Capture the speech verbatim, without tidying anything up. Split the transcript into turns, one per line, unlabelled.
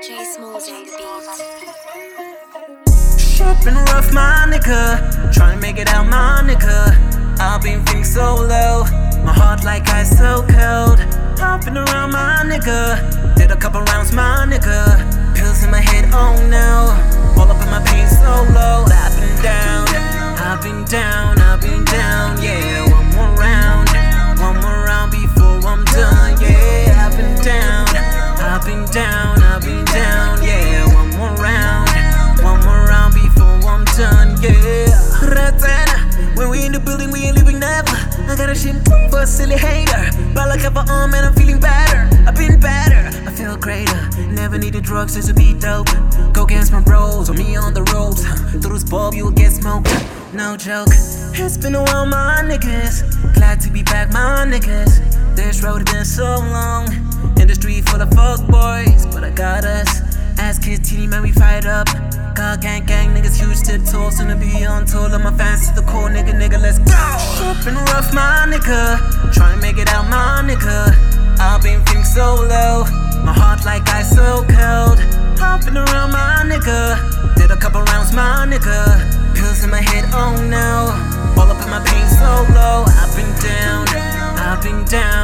J Smalls on the beat.
Shit been rough, my nigga. Tryna make it out, my nigga. I've been feeling so low. My heart like ice, so cold. Hopping around, my nigga. Did a couple rounds, my nigga. Pills in my head, oh no. All up in my pain, so low. I've been down, I've been down, I've been down. Yeah, one more round, one more round before I'm done. Yeah, I've been down, I've been down, I've been down. Yeah, one more round, one more round before I'm done. Yeah, when we in the building, we ain't leaving never. I got a shit for a silly hater. But like ever on, man, I'm feeling better. I've been better, I feel greater. Never needed drugs just to be dope. Go against my bros, or me on the ropes. Through this bulb, you will get smoked. No joke. It's been a while, my niggas. Glad to be back, my niggas. This road has been so long. Industry full of fuck boys, but I got us. Ass kids, teeny man, we fight up. God gang gang, niggas huge tiptoe. Soon to be on tour, love my fans to the core, nigga, nigga, let's go. Up and rough, my nigga. Tryna make it out, my nigga. I've been feeling so low. My heart like ice, so cold. Hopping around, my nigga. Did a couple rounds, my nigga. Pills in my head, oh no. All up in my pain, so low. I've been down, I've been down.